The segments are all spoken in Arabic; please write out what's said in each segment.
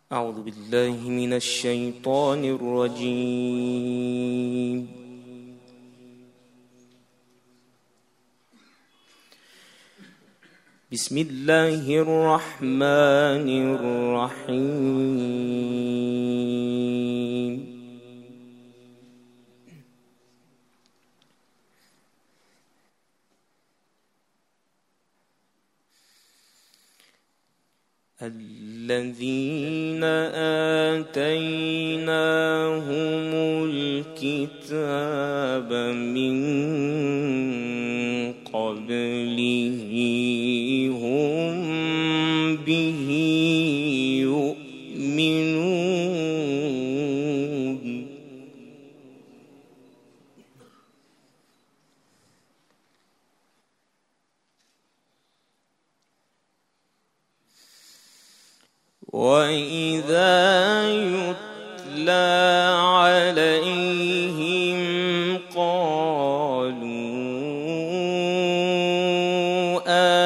أعوذ بالله من الشيطان الرجيم. بسم الله الرحمن الرحيم. الذين آتيناهم الكتاب من قبله هم به يؤمنون. وإذا يتلى عليهم قالوا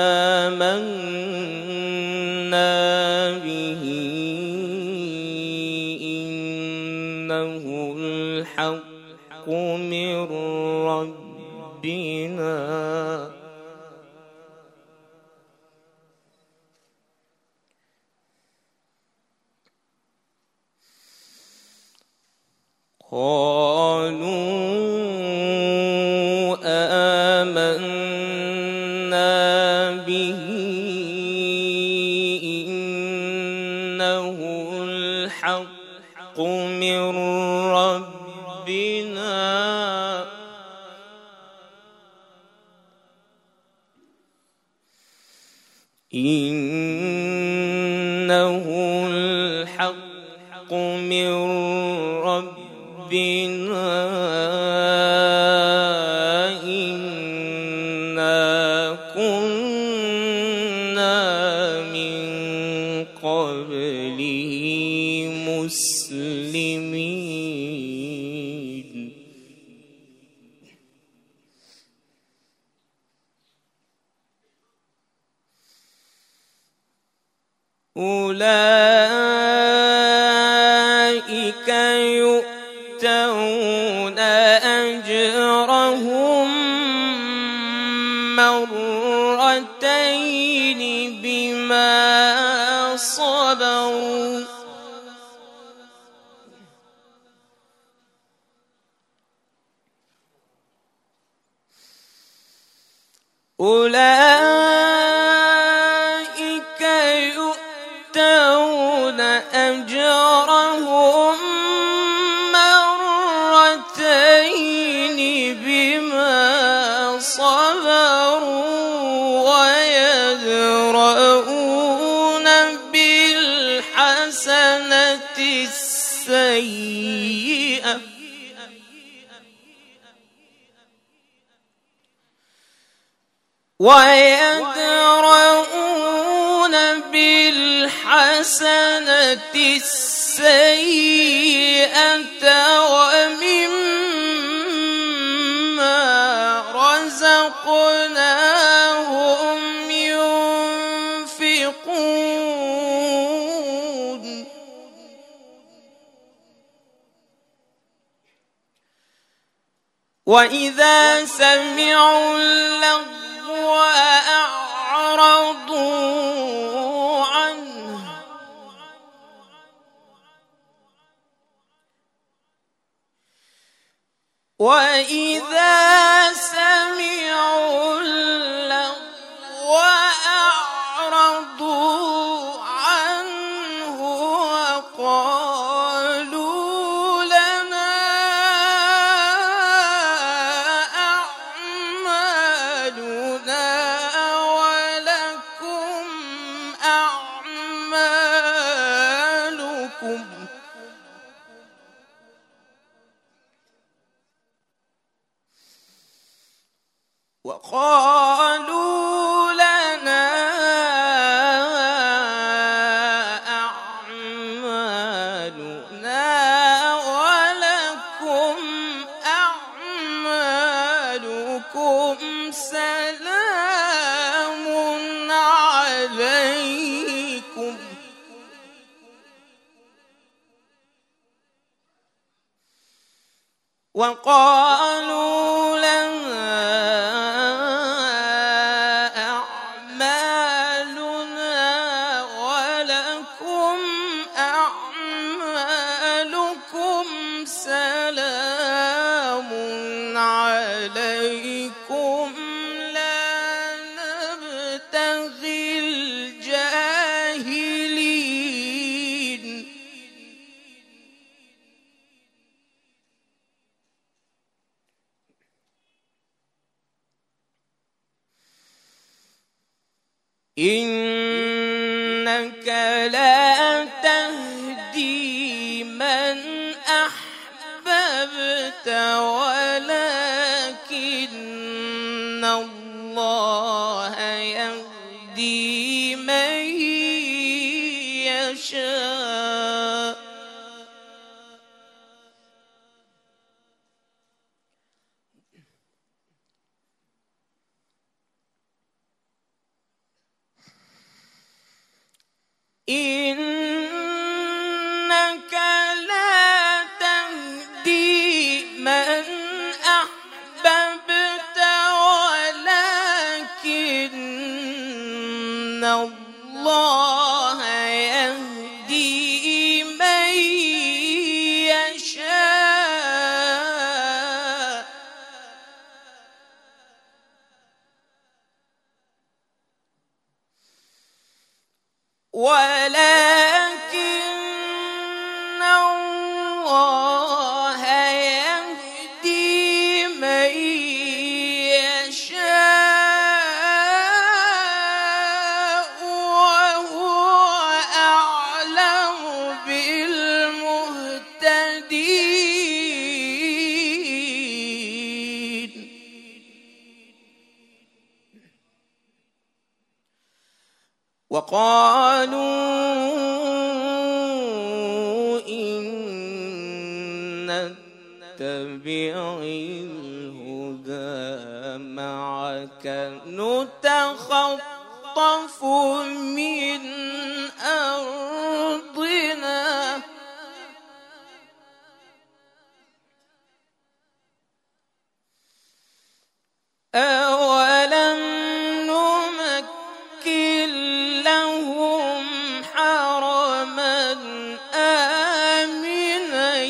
آمنا به إنه الحق من ربنا قالوا آمنا به إنه الحق من ربنا إنه الحق من ربنا إنا كنا من قبله مسلمين. أولئك يؤتون أجرهم مرتين بما صبروا أولئك يؤتون أجرهم مرتين بما صبروا ويدرؤون بالحسنة السيئة ومما رزقناهم ينفقون. وإذا سمعوا اللغو أعرضوا عنه وإذا سمعوا اللغو أعرضوا عنه وقالوا لنا أعمالنا ولكم أعمالكم وقالوا لنا أعمالنا ولكم أعمالكم سلام عليكم وقالوا لنا أعمالنا ولكم أعمالكم سلام عليكم لا نبتغي الجاهلين. إنك لا تهدي من أحببت ولكن الله يهدي من يشاء. إنك لا تهدي من أحببت ولكن الله يهدي من يشاء. ولكن الله يهدي من يشاء وهو أعلم بالمهتدين. وقالوا إن نتبع الهدى معك نتخطف من أرضنا أولم نمكن لهم حرما آمنا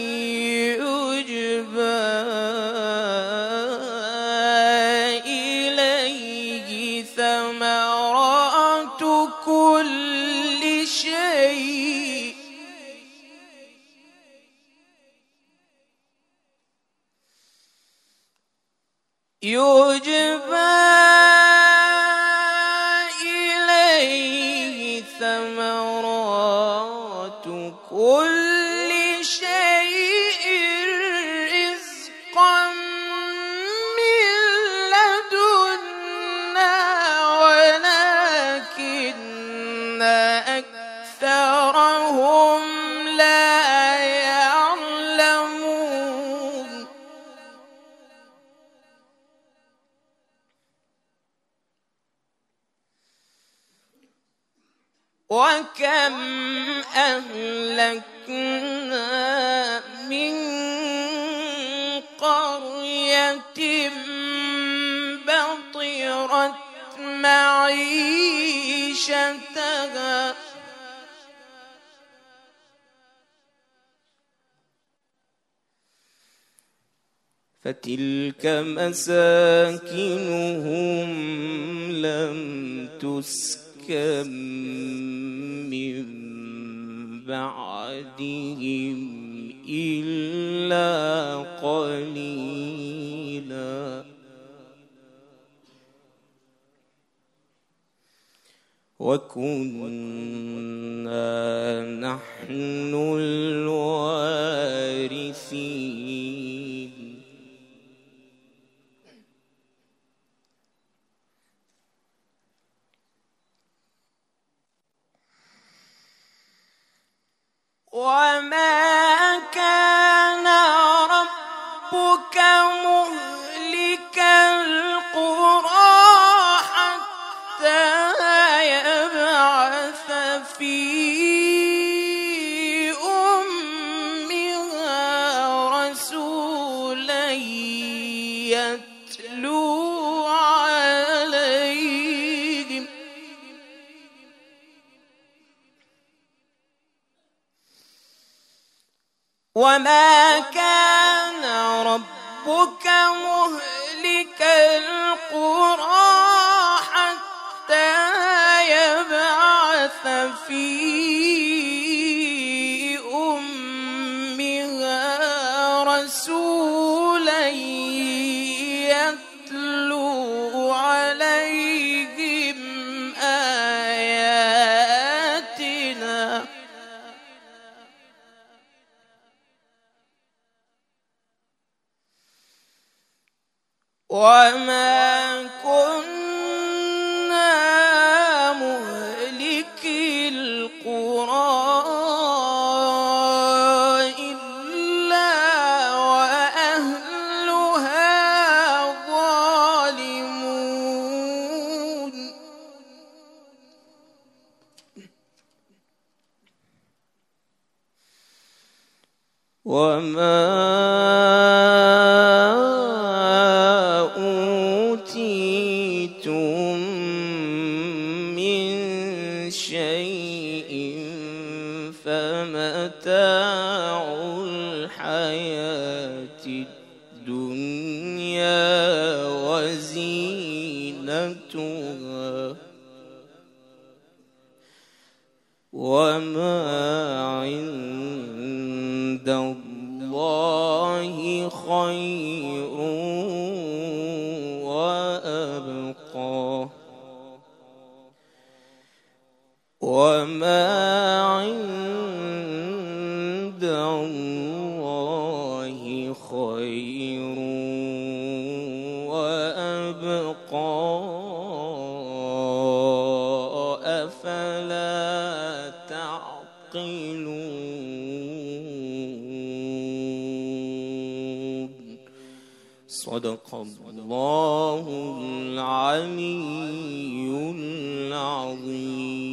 يجبى إليه ثمرات كل شيء يجبى إليه ثمرات كل شيء رزقا من لدنا ولكن أكثرهم لا يعلمون. وكم أهلكنا من قرية بطرت معيشتها فتلك مساكنهم لم تسكن من بعدهم إلا قليلا وكنا نحن الوارثين. وما كان ربك مهلك القرى حتى يبعث في أمها رسولا وما كان ربك مهلك القرى حتى يبعث في أمها رسولا يتلو عليهم آياتنا وما كنا مهلكي القرى إلا وأهلها ظالمون وما أوتيتم من شيء فمتاع الحياة الدنيا وزينتها وما عند الله خير وأبقى وما عند الله خير وأبقى أفلا تعقلون صدق الله العلي العظيم.